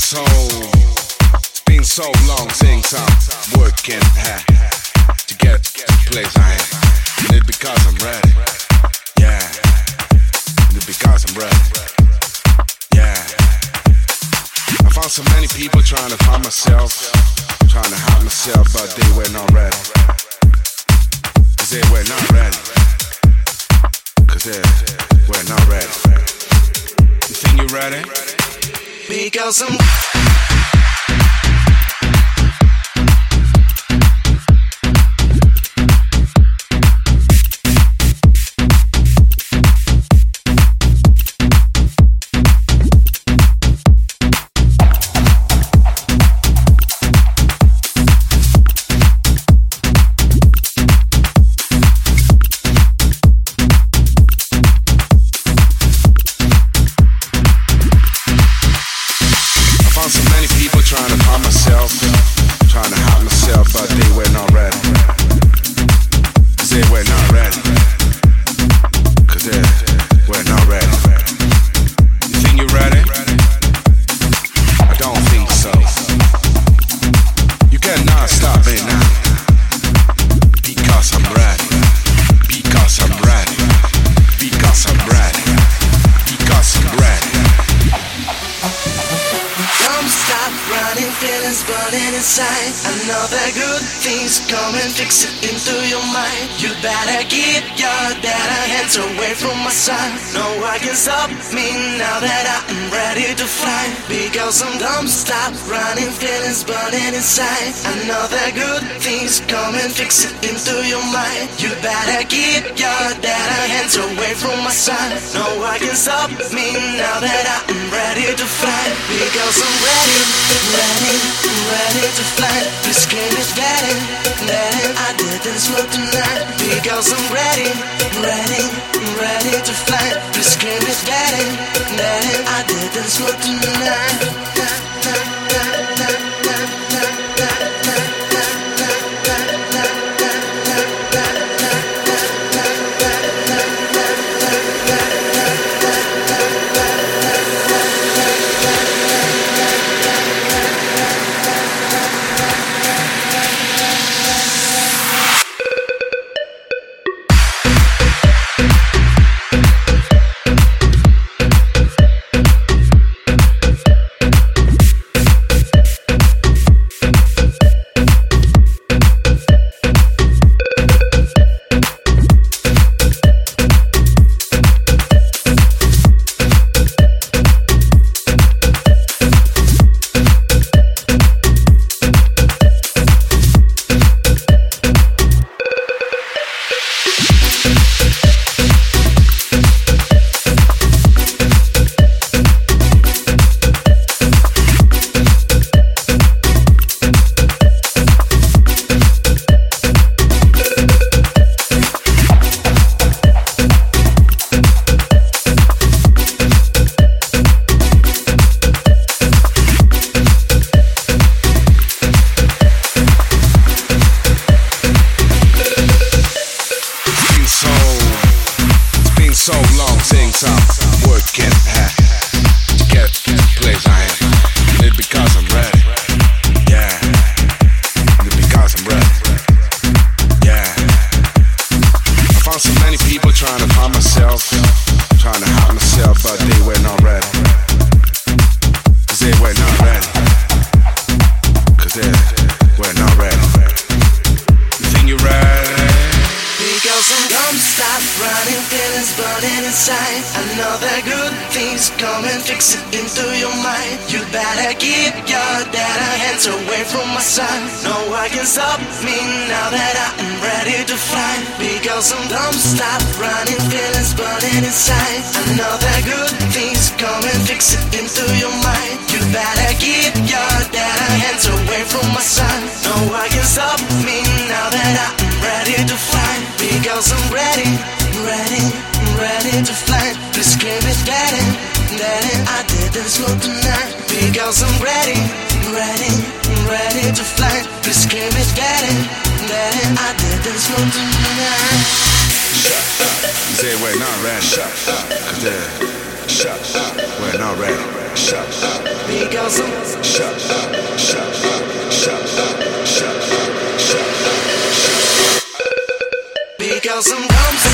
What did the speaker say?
It's been so long since I'm working hard to get to the place I am. And it's because I'm ready. Yeah. And it's because I'm ready. Yeah. I found so many people trying to find myself, trying to hide myself, but they were not ready. Cause they were not ready. Cause they were not ready. You think you're ready? Because I'm stop me now that I'm ready to fly. Because I'm dumb, stop running, feelings burning inside. I know that good things come and fix it into your mind. You better keep your dead hands away from my side. No one can stop me now that I'm ready to fly. Because I'm ready, ready to fly. This game is getting, I didn't smoke tonight. Because I'm ready to fly. This game is getting, I didn't smoke tonight. Say we're not ready. Cause we're not ready. because I'm shut up, shut up, shut up, shut up, shut up, shut up. because I'm dumb.